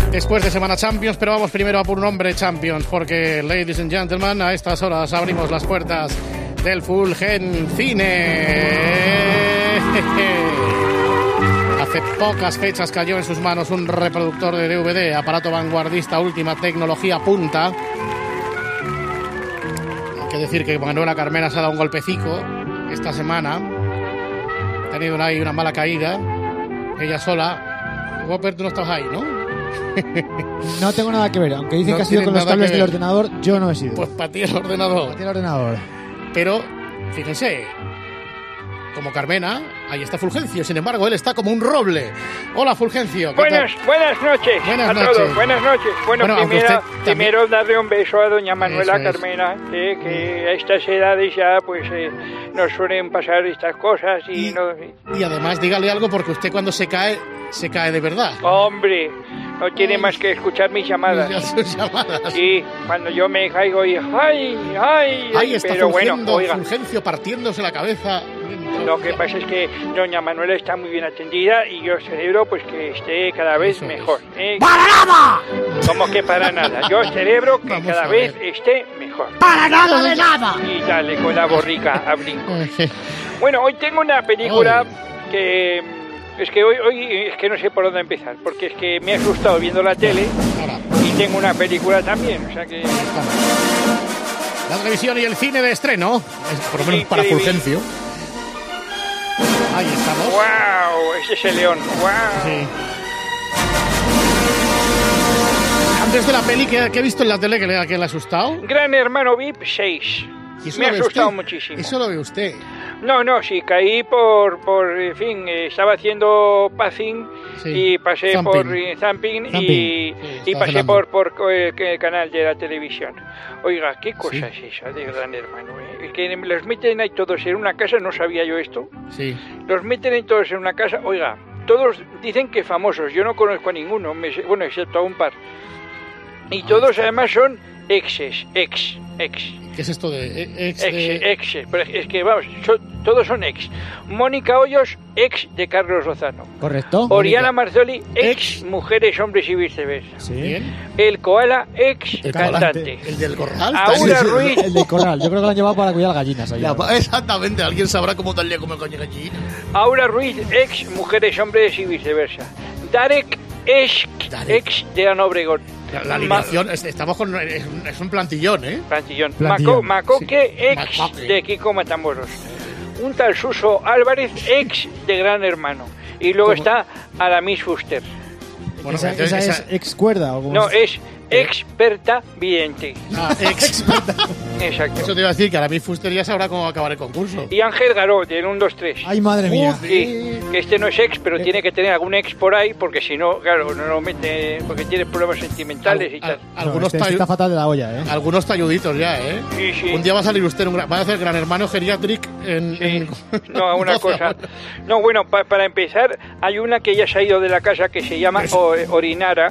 Después de Semana Champions, pero vamos primero a por un hombre Champions, porque, ladies and gentlemen, a estas horas abrimos las puertas del Fulgen Cine. Hace pocas fechas cayó en sus manos un reproductor de DVD, aparato vanguardista, última tecnología punta. Hay que decir que Manuela Carmena se ha dado un golpecico esta semana. Ha tenido ahí una mala caída, ella sola. Whopper, tú no estás ahí, ¿no? No tengo nada que ver, aunque dicen que ha sido con los cables del ordenador, yo no he sido. Pues para ti el ordenador. Para ti el ordenador. Pero, fíjense, como Carmena, ahí está Fulgencio, sin embargo, él está como un roble. Hola, Fulgencio. Buenas noches a todos, buenas noches. Bueno, primero darle un beso a doña Manuela Carmena, que a estas edades ya pues nos suelen pasar estas cosas y además dígale algo, porque usted cuando se cae de verdad. Hombre, no tiene más que escuchar mis llamadas. Sí, cuando yo me caigo y ahí está pero Fulgencio partiéndose la cabeza. Lo que pasa es que doña Manuela está muy bien atendida y yo celebro pues que esté cada vez mejor. ¡Para nada! ¿Cómo que para nada? Yo celebro que cada vez esté mejor. ¡Para nada de nada! Y dale con la borrica a brinco. Bueno, hoy tengo una película que... Es que hoy es que no sé por dónde empezar, porque es que me he asustado viendo la tele y tengo una película también, o sea que... La televisión y el cine de estreno, por lo menos para Fulgencio. Ahí estamos. ¡Wow! Ese es el león. ¡Wow! Sí. Antes de la peli, ¿qué he visto en la tele que le ha asustado? Gran Hermano VIP 6. Me ha asustado muchísimo. ¿Eso lo ve usted? No, sí, caí por en fin, estaba haciendo passing y pasé por zapping y pasé por el canal de la televisión. Oiga, ¿qué cosa es esa de Gran Hermano? Es que los meten ahí todos en una casa, no sabía yo esto. Sí. Los meten ahí todos en una casa, oiga, todos dicen que famosos, yo no conozco a ninguno, bueno, excepto a un par. Y todos además son ex. ¿Qué es esto de ex? Pero es que vamos, todos son ex. Mónica Hoyos, ex de Carlos Lozano. Correcto. Oriana Marzoli, ex mujeres, hombres y viceversa. Sí. El Koala, ex cantante. El del corral. Aura Ruiz. El del corral. Yo creo que lo han llevado para cuidar gallinas. Exactamente. Alguien sabrá cómo tal día come coño gallina. Aura Ruiz, ex mujeres, hombres y viceversa. Darek, ex de Ana Obregón. La alineación, estamos con... Es un plantillón, ¿eh? Plantillón. Macoque, ex de Kiko Matamoros. Un tal Suso Álvarez, ex de Gran Hermano. Y luego está Aramis Fuster. Bueno, ¿Esa es ex cuerda? ¿O no, es experta vidente. Experta. Exacto. Eso te iba a decir, que Aramis Fuster ya sabrá cómo acabar el concurso. Y Ángel Garó, del 1, 2, 3. ¡Ay, madre mía! Sí, que este no es ex, pero tiene que tener algún ex por ahí, porque si no, claro, no lo mete, porque tiene problemas sentimentales y tal. Algunos está fatal de la olla, ¿eh? Algunos talluditos ya, ¿eh? Sí. Un día va a salir usted, va a hacer Gran Hermano Geriatric No, una cosa. No, bueno, para empezar, hay una que ya se ha ido de la casa que se llama Orinara.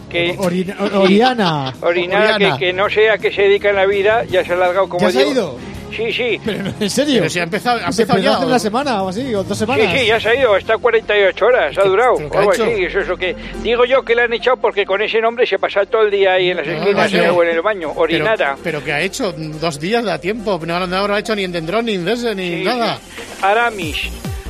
Oriana. Que no sé a qué se dedica en la vida, ya se ha largado como... ¿Ya se ha ido? Sí. ¿Pero en serio? Pero si ha empezado ya. Hace una semana o así, o 2 semanas. Sí, ya se ha ido, está 48 horas, ha durado. Algo así, eso es lo que... Digo yo que le han echado porque con ese nombre se pasa todo el día ahí en las esquinas o en el baño, Orinara. Pero ¿qué ha hecho? 2 días da tiempo, no habrá hecho ni en Dendrón, ni en Dese, ni nada. Aramis,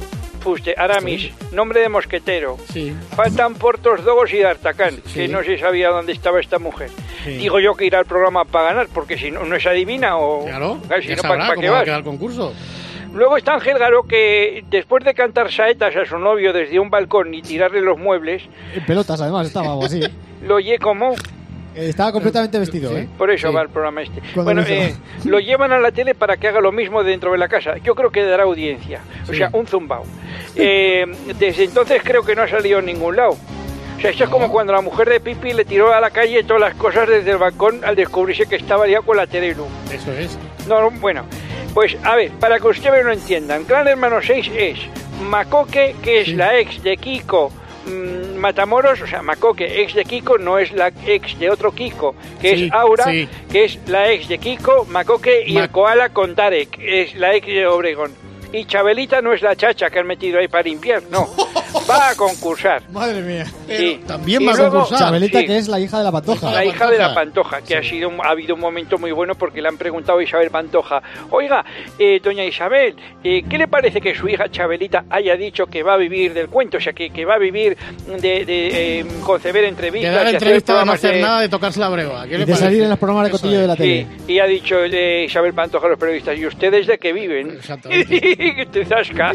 nombre de mosquetero. Sí. Faltan Portos, Dogos y D'Artagnan, que no se sabía dónde estaba esta mujer. Sí. Digo yo que irá al programa para ganar, porque si no es adivina o... Claro, si no, ¿para qué va a quedar el concurso? Luego está Ángel Garó, que después de cantar saetas a su novio desde un balcón y tirarle los muebles... En pelotas, además, estaba algo así. Lo oye como... Estaba completamente vestido, ¿eh? Por eso va el programa este. Bueno, lo llevan a la tele para que haga lo mismo dentro de la casa. Yo creo que dará audiencia. O sea, un zumbao. Desde entonces creo que no ha salido en ningún lado. O sea, esto es como cuando la mujer de Pipi le tiró a la calle todas las cosas desde el balcón al descubrirse que estaba liado con la tele. Eso es. No, bueno, pues a ver, para que ustedes lo entiendan, Gran Hermano 6 es Macoque, que es la ex de Kiko Matamoros, o sea, Macoque, ex de Kiko, no es la ex de otro Kiko, que es Aura, que es la ex de Kiko, Macoque, y el Koala con Darek, es la ex de Obregón. Y Chabelita no es la chacha que han metido ahí para limpiar, no. va a concursar. Madre mía. Sí. También va a concursar. Chabelita, que es la hija de la Pantoja. La hija de la Pantoja, que ha habido un momento muy bueno porque le han preguntado a Isabel Pantoja, oiga, doña Isabel, ¿qué le parece que su hija Chabelita haya dicho que va a vivir del cuento? O sea, que va a vivir de conceder entrevistas. De dar entrevistas, de no hacer nada, de tocarse la breva. ¿Qué le de salir en los programas de cotillo de la tele. Sí, y ha dicho Isabel Pantoja a los periodistas, ¿y ustedes de qué viven? Exactamente. Que te zasca.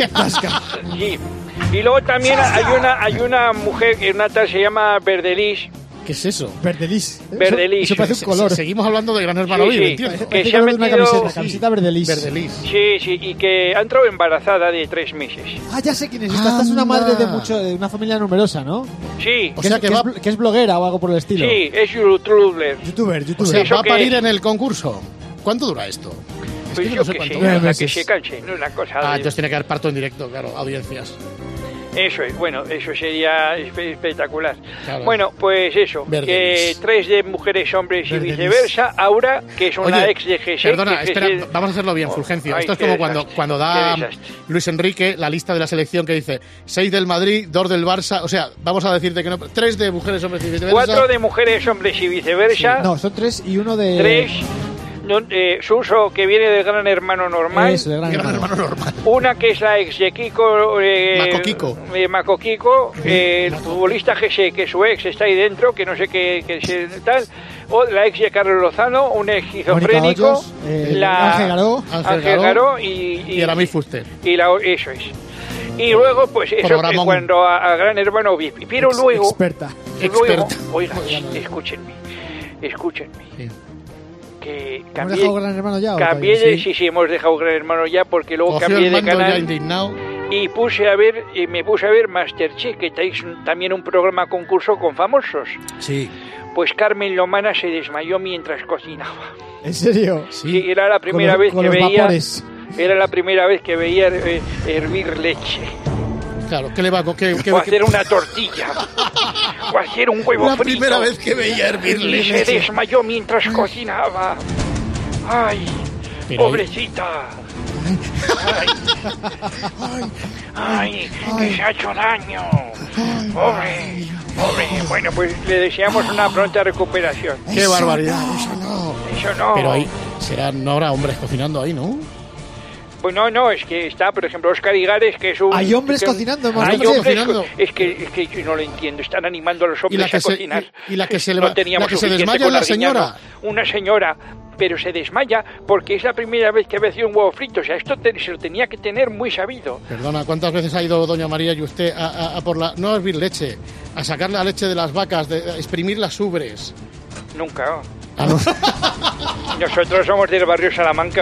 Sí. Y luego también hay una mujer, una tal se llama Verdelis. ¿Qué es eso? Verdelis. Verdelis. Eso parece un color. Seguimos hablando de Gran Hermano Vive, ¿entiendes? Que se ha metido una camiseta Verdelis. Verdelis. Sí, y que ha entrado embarazada de 3 meses. Ah, ya sé quién es. Esta es una madre de una familia numerosa, ¿no? Sí. O sea que es bloguera o algo por el estilo. Sí, es youtuber. Youtuber. O sea, va a parir en el concurso. ¿Cuánto dura esto? Pues yo no sé cuánto dura. Que se canse, no es una cosa. Entonces tiene que haber parto en directo, claro, audiencias. Eso es, bueno, eso sería espectacular. Claro. Bueno, pues eso, que 3 de mujeres, hombres y viceversa. Aura, que es una ex de GS. Perdona, espera, vamos a hacerlo bien, Fulgencio. Esto es como cuando da Luis Enrique la lista de la selección que dice 6 del Madrid, 2 del Barça. O sea, vamos a decirte que no. 3 de mujeres, hombres y viceversa. 4 de mujeres, hombres y viceversa. Sí. No, son 3 y uno de... 3. Suso, que viene del Gran Hermano Normal. Eso, Gran Hermano Normal. Una que es la ex de Kiko. Maco Kiko. El futbolista GS, que su ex está ahí dentro, que no sé qué tal. O la ex de Carlos Lozano, un esquizofrénico. Ángel Garó y Aramis Fuster. Eso es. Y luego, pues eso, que cuando a Gran Hermano vi. Pero luego. Experta. Oiga, escúchenme. Sí. Que ¿Hemos dejado Gran Hermano ya? Sí, hemos dejado Gran Hermano ya porque luego cambié de canal y me puse a ver Masterchef, que tenéis también un programa concurso con famosos. Sí. Pues Carmen Lomana se desmayó mientras cocinaba. ¿En serio? Sí, era la primera vez que veía. Era la primera vez que veía hervir leche. Claro, ¿qué le va a o hacer una tortilla. O hacer un huevo frito. La frito. primera vez que veía hervir leche. Y se desmayó mientras cocinaba. ¡Ay! Pero pobrecita. ¡Ay! Que se ha hecho daño. Pobre. Bueno, pues le deseamos una pronta recuperación. ¡Qué barbaridad! Eso no. Pero ahí no habrá hombres cocinando ahí, ¿no? Pues no, es que está, por ejemplo, Óscar Igares, que es un... Hay hombres cocinando. Hay hombres cocinando. Es que yo no lo entiendo, están animando a los hombres a cocinar. Y la que se desmaya es la señora. Una señora, pero se desmaya porque es la primera vez que ve hacer un huevo frito. O sea, esto se lo tenía que tener muy sabido. Perdona, ¿cuántas veces ha ido doña María y usted a por no a hervir leche, a sacar la leche de las vacas, a exprimir las ubres? Nunca. Nosotros somos del barrio Salamanca,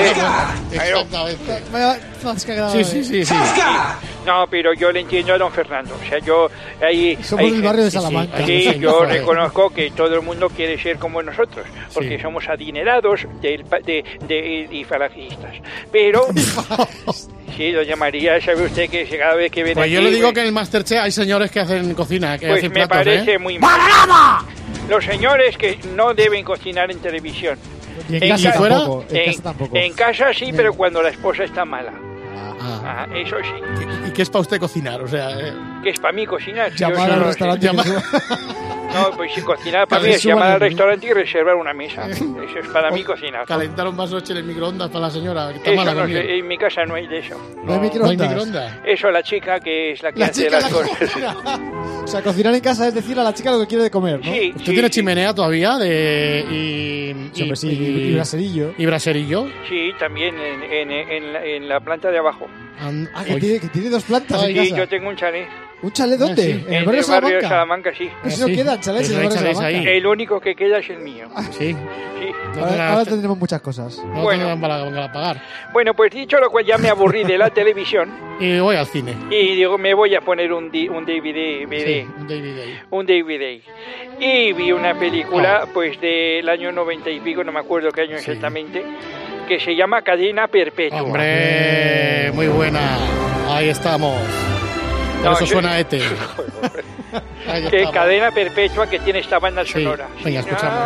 Sí. No, pero yo le entiendo a don Fernando. O sea, yo somos del barrio de Salamanca. Sí, yo reconozco que todo el mundo quiere ser como nosotros, porque somos adinerados y falangistas. Pero sí, doña María, sabe usted que cada vez que viene pues yo le digo que en el Masterchef hay señores que hacen cocina, que hacen platos, me parece muy mal. Los señores que no deben cocinar en televisión. ¿Y en casa tampoco? En casa sí, pero cuando la esposa está mala. Eso sí. ¿Y qué es para usted cocinar? O sea, ¿qué es para mí cocinar? Llamar al restaurante. No, pues si cocinar para mí es llamar al restaurante y reservar una mesa. Eso es para mí cocinar. Calentar un vaso de leche en el microondas para la señora. Que está eso mala en mi casa no hay de eso. ¿No hay microondas? Eso, la chica que es la que hace las cosas. O sea, cocinar en casa es decir a la chica lo que quiere de comer, ¿no? Sí. ¿Usted tiene chimenea todavía? Y braserillo. ¿Y braserillo? Sí, también en la planta de abajo. Que tiene 2 plantas en casa. Sí, yo tengo un chalet. ¿Un chalet dónde? Sí. En el barrio de Salamanca, sí. Pues no quedan chalets en el barrio de Salamanca. El único que queda es el mío. Sí. Ahora tendremos muchas cosas. No bueno, para pagar. Bueno, pues dicho lo cual, ya me aburrí de la televisión. Y voy al cine. Y digo, me voy a poner un DVD. Sí, un DVD. Y vi una película, pues del año 90 y pico, no me acuerdo qué año exactamente, que se llama Cadena Perpetua. ¡Hombre! Muy buena. Ahí estamos. Por eso suena ET. Que Cadena Perpetua, que tiene esta banda sonora. Venga, escuchamos.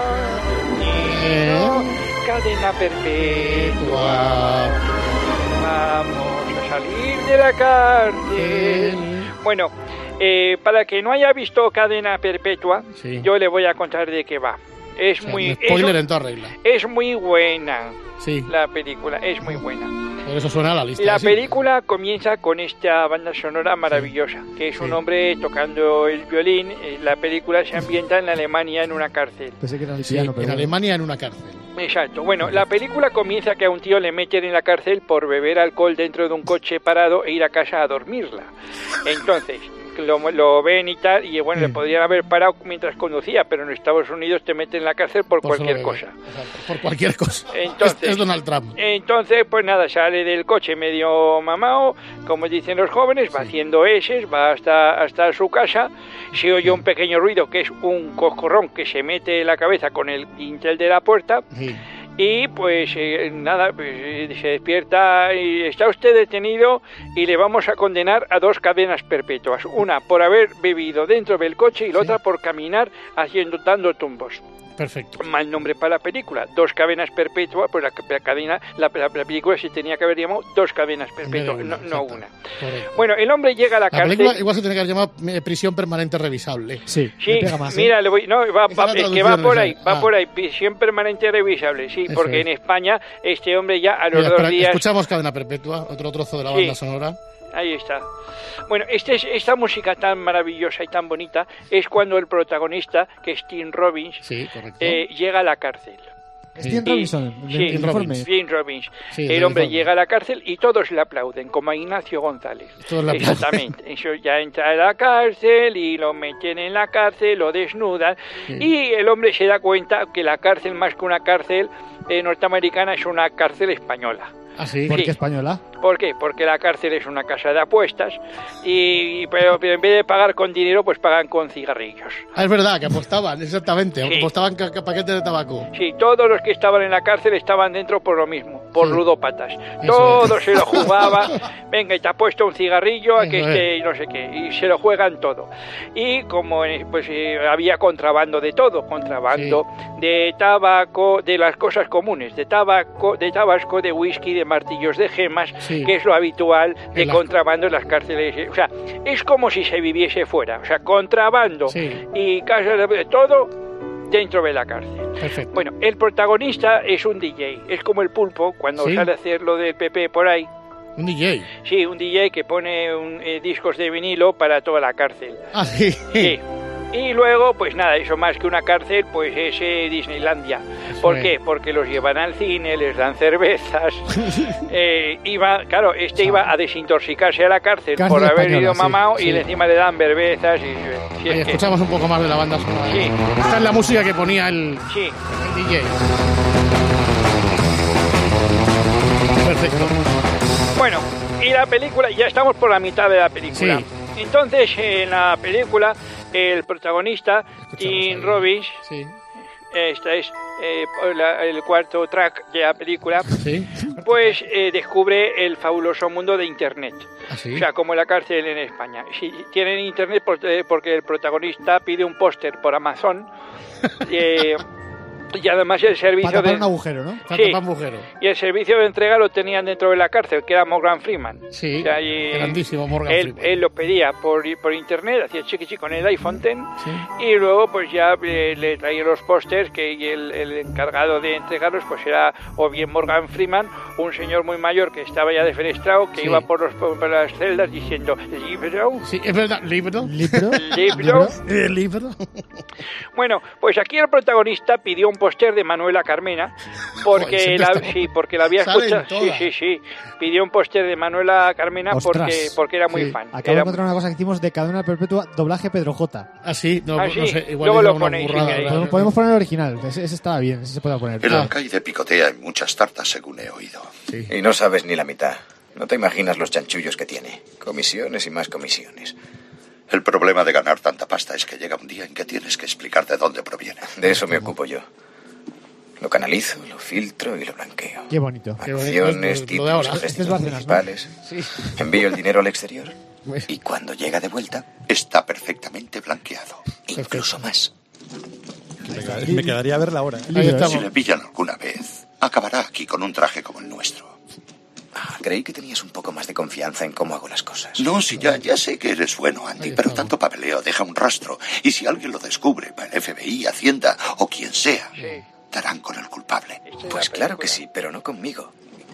Cadena Perpetua. Vamos a salir de la cárcel. Bueno, para que no haya visto Cadena Perpetua, yo le voy a contar de qué va. Es spoiler en toda regla. Es muy buena la película, es muy buena. Por eso suena a la lista. La película comienza con esta banda sonora maravillosa, que es un hombre tocando el violín. La película se ambienta en Alemania en una cárcel. Pensé que era el piano, pero en Alemania en una cárcel. Exacto. Bueno, la película comienza que a un tío le meten en la cárcel por beber alcohol dentro de un coche parado e ir a casa a dormirla. Entonces, lo ven y tal, y bueno, le podrían haber parado mientras conducía, pero en Estados Unidos te meten en la cárcel por cualquier cosa. Exacto, por cualquier cosa. Entonces, es Donald Trump. Entonces, pues nada, sale del coche medio mamao, como dicen los jóvenes, va haciendo eses, va hasta su casa, se oye un pequeño ruido que es un coscorrón que se mete en la cabeza con el dintel de la puerta. Y pues nada, pues, se despierta y está usted detenido y le vamos a condenar a 2 cadenas perpetuas. Una por haber bebido dentro del coche y la otra por caminar dando tumbos. Perfecto. Mal nombre para la película. 2 cadenas perpetuas, pues la película se tenía que haber llamado 2 cadenas perpetuas, no una. Correcto. Bueno, el hombre llega a la cárcel. La película igual se tenía que haber llamado prisión permanente revisable. Sí, pega más, mira, es que va por ahí, prisión permanente revisable, sí, eso porque en España este hombre ya a los 2 días... Escuchamos Cadena Perpetua, otro trozo de la banda sonora. Ahí está. Bueno, esta música tan maravillosa y tan bonita es cuando el protagonista, que es Tim Robbins, llega a la cárcel. ¿Es Tim Robinson? Tim Robbins. El hombre llega a la cárcel y todos le aplauden, como a Ignacio González. Exactamente. Eso ya entra a la cárcel y lo meten en la cárcel, lo desnudan y el hombre se da cuenta que la cárcel, más que una cárcel norteamericana, es una cárcel española. ¿Ah, sí? ¿Por qué española? ¿Por qué? Porque la cárcel es una casa de apuestas pero en vez de pagar con dinero, pues pagan con cigarrillos. Es verdad, que apostaban, exactamente, apostaban paquetes de tabaco. Sí, todos los que estaban en la cárcel estaban dentro por lo mismo, por ludópatas. Todos se lo jugaban, venga, y te apuesto un cigarrillo a que no sé qué, y se lo juegan todo. Y como pues había contrabando de todo, de tabaco, de las cosas comunes, de tabasco, de whisky, de martillos de gemas, que es lo habitual de contrabando en las cárceles. O sea, es como si se viviese fuera. O sea, contrabando y casas de todo dentro de la cárcel. Perfecto. Bueno, el protagonista es un DJ. Es como el Pulpo cuando sale a hacer lo del PP por ahí. ¿Un DJ? Sí, un DJ que pone discos de vinilo para toda la cárcel. Ah, sí. Sí. Y luego, pues nada, eso más que una cárcel, pues es Disneylandia. ¿Por qué? Porque los llevan al cine, les dan cervezas. Iba a desintoxicarse a la cárcel por haber ido mamado y encima le dan cervezas. Escuchamos un poco más de la banda sonora. Sí. Esta es la música que ponía el DJ. Perfecto. Bueno, y la película, ya estamos por la mitad de la película. Sí. Entonces, en la película, el protagonista, Tim Robbins, este es el cuarto track de la película, pues descubre el fabuloso mundo de Internet. ¿Ah, sí? O sea, como la cárcel en España. Si tienen Internet porque el protagonista pide un póster por Amazon. Y además el servicio para un agujero, ¿no? Agujero. Y el servicio de entrega lo tenían dentro de la cárcel, que era Morgan Freeman. Sí, o sea, grandísimo Morgan Freeman. Él lo pedía por internet, hacía chiqui con el iPhone X, y luego pues ya le traían los pósters, y el encargado de entregarlos pues era o bien Morgan Freeman, un señor muy mayor que estaba ya defenestrado, que iba por las celdas diciendo ¿libro? Sí, es verdad, ¿libro? Bueno, pues aquí el protagonista pidió un póster de Manuela Carmena porque la había escuchado. Sí. Pidió un póster de Manuela Carmena porque era muy fan. Acabo de encontrar una cosa que hicimos de Cadena Perpetua, doblaje Pedro J. Ah, sí, no sé, igual luego lo ponéis. Podemos poner el original, ese estaba bien, ese se puede poner. El alcaide picotea en muchas tartas, según he oído. Sí. Y no sabes ni la mitad. No te imaginas los chanchullos que tiene. Comisiones y más comisiones. El problema de ganar tanta pasta es que llega un día en que tienes que explicar de dónde proviene. De eso me ocupo yo. Lo canalizo, lo filtro y lo blanqueo. Qué bonito. Acciones, títulos, gestos municipales. ¿No? Sí. Envío el dinero al exterior. Y cuando llega de vuelta, está perfectamente blanqueado. Incluso más. Me quedaría a ver la hora. Si le pillan alguna vez, acabará aquí con un traje como el nuestro. Creí que tenías un poco más de confianza en cómo hago las cosas. No, sí, ya sé que eres bueno, Andy, pero tanto papeleo deja un rastro. Y si alguien lo descubre, el FBI, Hacienda o quien sea, darán con el culpable. Pues claro que sí, pero no conmigo.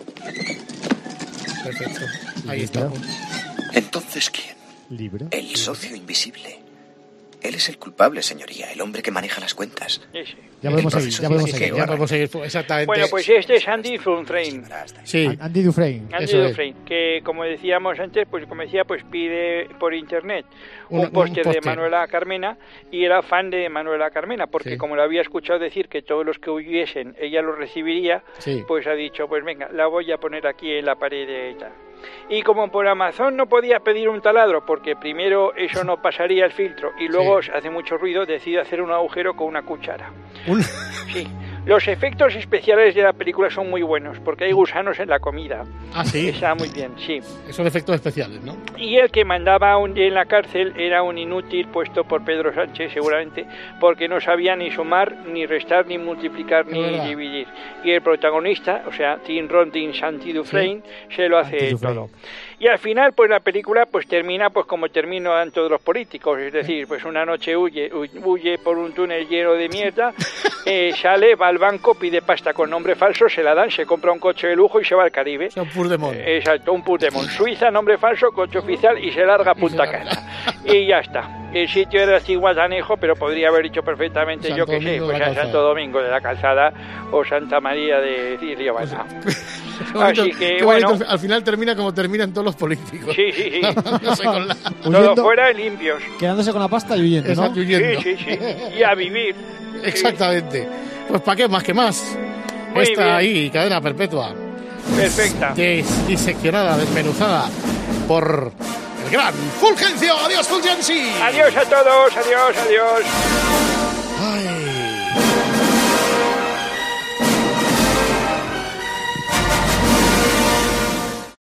Perfecto. Ahí está. ¿Entonces quién? ¿Libro? El socio invisible. Él es el culpable, señoría, el hombre que maneja las cuentas. Sí. Ya podemos seguir. Exactamente. Bueno, pues este es Andy Dufresne. Sí. Andy Dufresne. Andy Dufresne, que como decíamos antes, pues pide por internet un póster de Manuela Carmena y era fan de Manuela Carmena, porque como lo había escuchado decir que todos los que huyesen ella los recibiría, pues ha dicho, pues venga, la voy a poner aquí en la pared de tal. Y como por Amazon no podía pedir un taladro, porque primero eso no pasaría el filtro y luego hace mucho ruido, decide hacer un agujero con una cuchara. Sí. Los efectos especiales de la película son muy buenos, porque hay gusanos en la comida. Ah, sí. Está muy bien, sí. Son efectos especiales, ¿no? Y el que mandaba en la cárcel era un inútil puesto por Pedro Sánchez, seguramente, porque no sabía ni sumar, ni restar, ni multiplicar, ni dividir. Y el protagonista, o sea, Tim Rodin, Andy Dufresne, se lo hace todo. Y al final, pues la película pues termina pues como terminan todos los políticos, es decir, pues una noche huye por un túnel lleno de mierda, sale, va al banco, pide pasta con nombre falso, se la dan, se compra un coche de lujo y se va al Caribe. O sea, un Puigdemont. Exacto, un Puigdemont. Suiza, nombre falso, coche oficial y se larga a Punta Cana. Y ya está. El sitio era Ciguatanejo, pero podría haber dicho perfectamente, Santo yo que sé, pues a Santo Domingo de la Calzada o Santa María de Riobana. Así que, bueno, al final termina como terminan todos los políticos. Sí. Todos fuera limpios. Quedándose con la pasta y huyendo, ¿no? Exacto, huyendo. Sí. Y a vivir. Exactamente. Pues ¿para qué más que más? Muy Está bien. ahí, cadena perpetua. Perfecta. Diseccionada, desmenuzada por el gran Fulgencio. Adiós, Fulgenci. Adiós a todos, adiós.